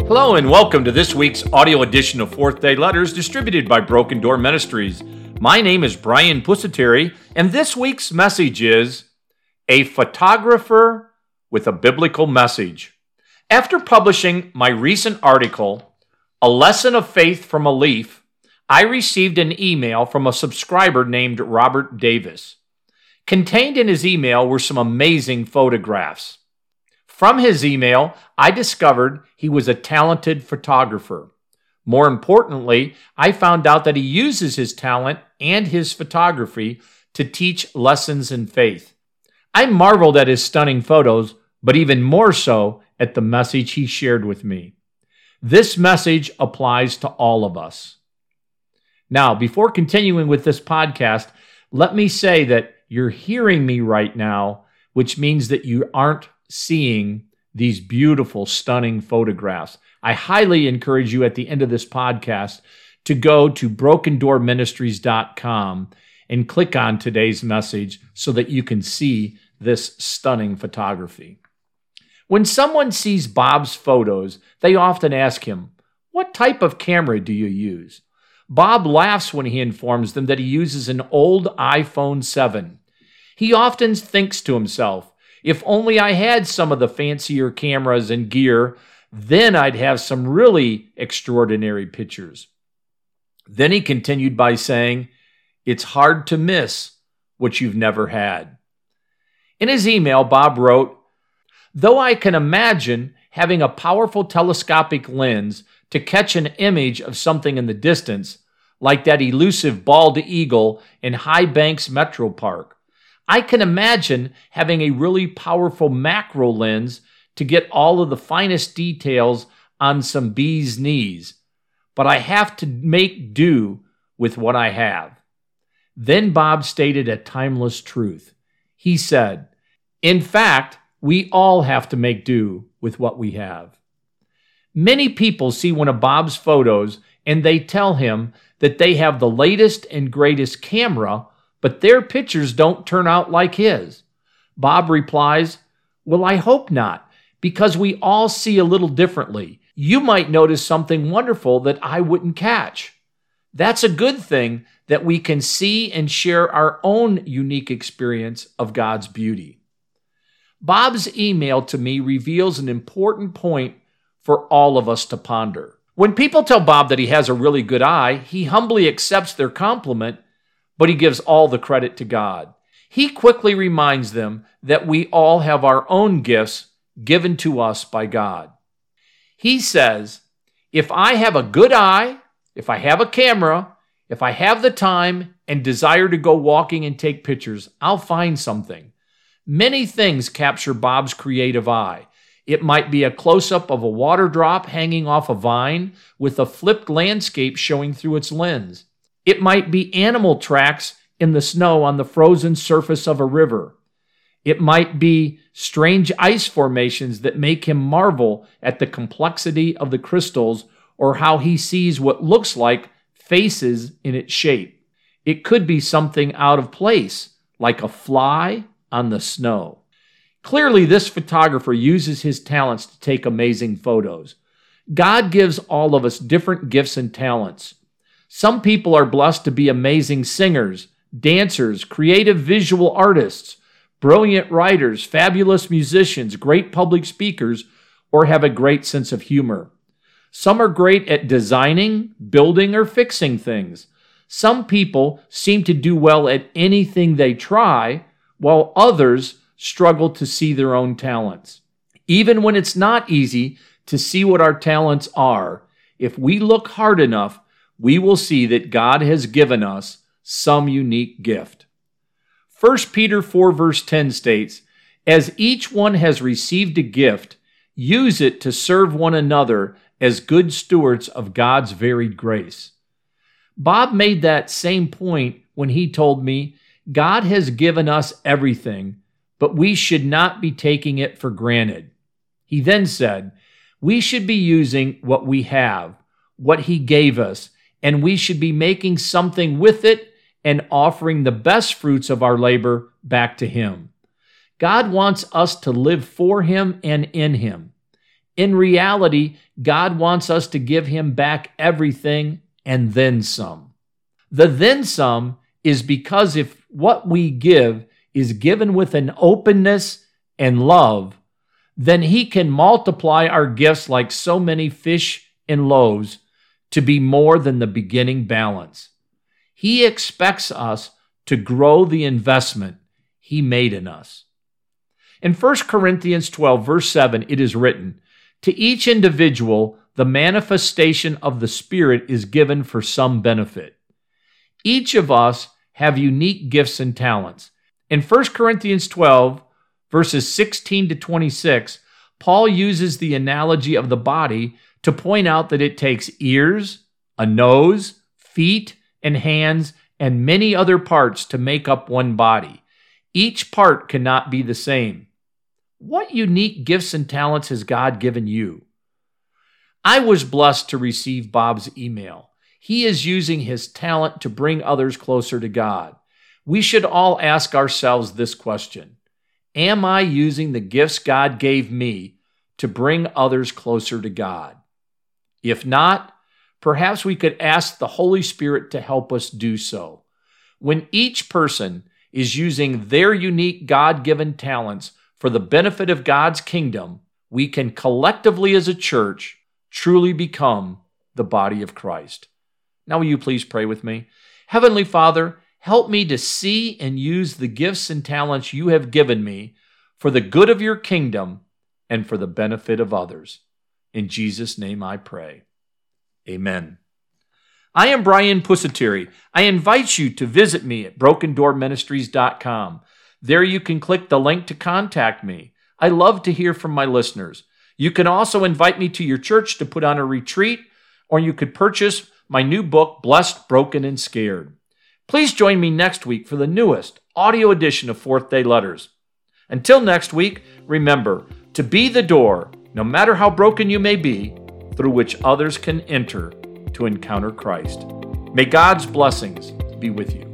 Hello and welcome to this week's audio edition of Fourth Day Letters distributed by Broken Door Ministries. My name is Brian Pusateri, and this week's message is A Photographer with a Biblical Message. After publishing my recent article, A Lesson of Faith from a Leaf, I received an email from a subscriber named Robert Davis. Contained in his email were some amazing photographs. From his email, I discovered he was a talented photographer. More importantly, I found out that he uses his talent and his photography to teach lessons in faith. I marveled at his stunning photos, but even more so at the message he shared with me. This message applies to all of us. Now, before continuing with this podcast, let me say that you're hearing me right now, which means that you aren't seeing these beautiful, stunning photographs. I highly encourage you at the end of this podcast to go to brokendoorministries.com and click on today's message so that you can see this stunning photography. When someone sees Bob's photos, they often ask him, "What type of camera do you use?" Bob laughs when he informs them that he uses an old iPhone 7. He often thinks to himself, if only I had some of the fancier cameras and gear, then I'd have some really extraordinary pictures. Then he continued by saying, it's hard to miss what you've never had. In his email, Bob wrote, though I can imagine having a powerful telescopic lens to catch an image of something in the distance, like that elusive bald eagle in High Banks Metro Park, I can imagine having a really powerful macro lens to get all of the finest details on some bee's knees, but I have to make do with what I have. Then Bob stated a timeless truth. He said, in fact, we all have to make do with what we have. Many people see one of Bob's photos and they tell him that they have the latest and greatest camera, but their pictures don't turn out like his. Bob replies, well, I hope not, because we all see a little differently. You might notice something wonderful that I wouldn't catch. That's a good thing that we can see and share our own unique experience of God's beauty. Bob's email to me reveals an important point for all of us to ponder. When people tell Bob that he has a really good eye, he humbly accepts their compliment, but he gives all the credit to God. He quickly reminds them that we all have our own gifts given to us by God. He says, if I have a good eye, if I have a camera, if I have the time and desire to go walking and take pictures, I'll find something. Many things capture Bob's creative eye. It might be a close-up of a water drop hanging off a vine with a flipped landscape showing through its lens. It might be animal tracks in the snow on the frozen surface of a river. It might be strange ice formations that make him marvel at the complexity of the crystals or how he sees what looks like faces in its shape. It could be something out of place, like a fly on the snow. Clearly, this photographer uses his talents to take amazing photos. God gives all of us different gifts and talents. Some people are blessed to be amazing singers, dancers, creative visual artists, brilliant writers, fabulous musicians, great public speakers, or have a great sense of humor. Some are great at designing, building, or fixing things. Some people seem to do well at anything they try, while others struggle to see their own talents. Even when it's not easy to see what our talents are, if we look hard enough, we will see that God has given us some unique gift. 1 Peter 4 verse 10 states, as each one has received a gift, use it to serve one another as good stewards of God's varied grace. Bob made that same point when he told me, God has given us everything, but we should not be taking it for granted. He then said, we should be using what we have, what he gave us, and we should be making something with it and offering the best fruits of our labor back to him. God wants us to live for him and in him. In reality, God wants us to give him back everything and then some. The then some is because if what we give is given with an openness and love, then he can multiply our gifts like so many fish and loaves to be more than the beginning balance. He expects us to grow the investment he made in us. In 1 Corinthians 12, verse 7, it is written, "To each individual, the manifestation of the Spirit is given for some benefit." Each of us have unique gifts and talents. In 1 Corinthians 12, verses 16 to 26, Paul uses the analogy of the body to point out that it takes ears, a nose, feet, and hands, and many other parts to make up one body. Each part cannot be the same. What unique gifts and talents has God given you? I was blessed to receive Bob's email. He is using his talent to bring others closer to God. We should all ask ourselves this question: am I using the gifts God gave me to bring others closer to God? If not, perhaps we could ask the Holy Spirit to help us do so. When each person is using their unique God-given talents for the benefit of God's kingdom, we can collectively as a church truly become the body of Christ. Now will you please pray with me? Heavenly Father, help me to see and use the gifts and talents you have given me for the good of your kingdom and for the benefit of others. In Jesus' name I pray. Amen. I am Brian Pusateri. I invite you to visit me at brokendoorministries.com. There you can click the link to contact me. I love to hear from my listeners. You can also invite me to your church to put on a retreat, or you could purchase my new book, Blessed, Broken, and Scared. Please join me next week for the newest audio edition of Fourth Day Letters. Until next week, remember to be the door, no matter how broken you may be, through which others can enter to encounter Christ. May God's blessings be with you.